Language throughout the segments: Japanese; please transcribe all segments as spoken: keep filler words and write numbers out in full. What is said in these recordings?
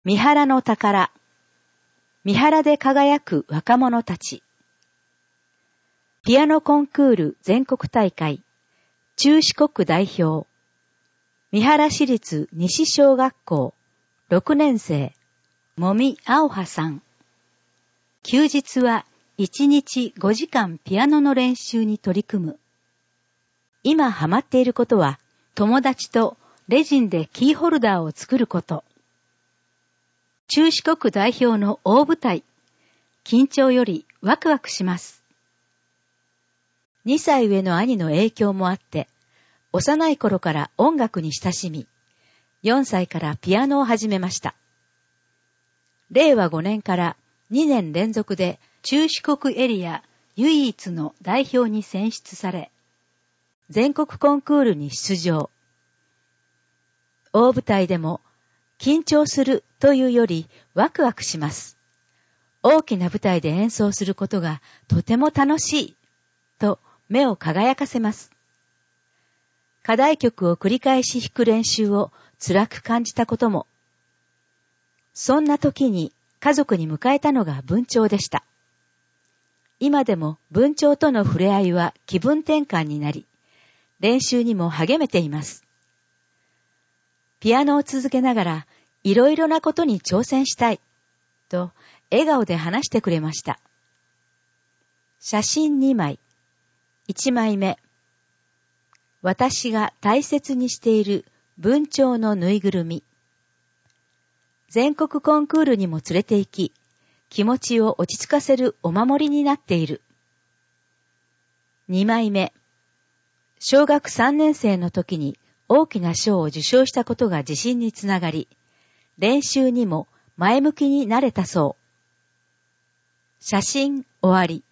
三原の宝。三原で輝く若者たち。ピアノコンクール全国大会。中四国代表。三原市立西小学校。ろくねん生。もみあおはさん。休日はいちにちごじかんピアノの練習に取り組む。今ハマっていることは、友達とレジンでキーホルダーを作ること。中四国代表の大舞台。緊張よりワクワクします。にさい上の兄の影響もあって、幼い頃から音楽に親しみ、よんさいからピアノを始めました。れいわごねんからにねん連続で中四国エリア唯一の代表に選出され、全国コンクールに出場。大舞台でも緊張するというよりワクワクします。大きな舞台で演奏することがとても楽しいと目を輝かせます。課題曲を繰り返し弾く練習を辛く感じたことも。そんな時に家族に迎えたのが文鳥でした。今でも文鳥との触れ合いは気分転換になり、練習にも励めています。ピアノを続けながらいろいろなことに挑戦したいと笑顔で話してくれました。写真にまい。いちまいめ。私が大切にしている文鳥のぬいぐるみ。全国コンクールにも連れて行き、気持ちを落ち着かせるお守りになっている。にまいめ。小学さんねん生の時に大きな賞を受賞したことが自信につながり、練習にも前向きになれたそう。写真終わり。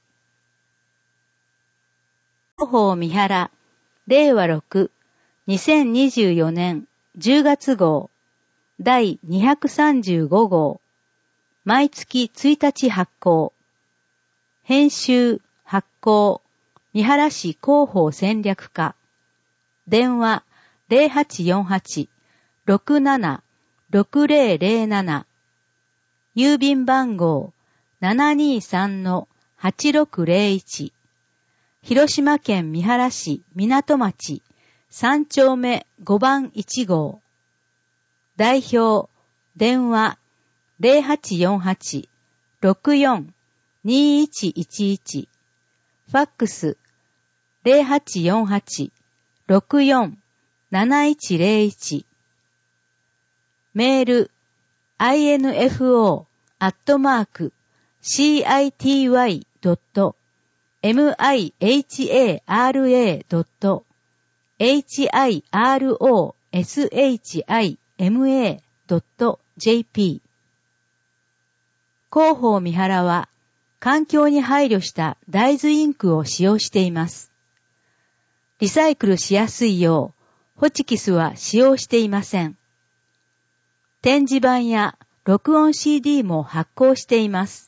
広報三原、れいわろく、にせんにじゅうよねんじゅうがつ号、だいにひゃくさんじゅうご号、毎月ついたち発行。編集、発行、三原市広報戦略課。電話、ゼロはちよんはち、ろくなな、ろくゼロゼロなな。郵便番号、ななにさんのはちろくゼロいち。広島県三原市港町さんちょうめごばんいち号。代表、電話、ゼロはちよんはち、ろくよん、にいちいちいち。ファックス、ゼロはちよんはち、ろくよん、なないちゼロいち。メール、アイエヌエフオー アットマーク、シーアイティーワイ ドット、エムアイエイチエーアールエー ドット、エイチアイアールオーエスエイチアイエムエー ドット ジェーピー。広報三原は、環境に配慮した大豆インクを使用しています。リサイクルしやすいよう、ホチキスは使用していません。展示板や録音 シーディー も発行しています。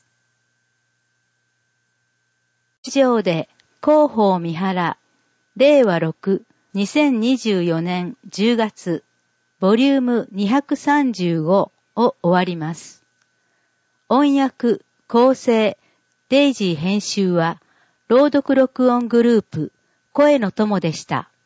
以上で広報三原、れいわろく、にせんにじゅうよねんじゅうがつ、ボリュームにひゃくさんじゅうごを終わります。音訳、構成、デイジー編集は、朗読録音グループ、声の友でした。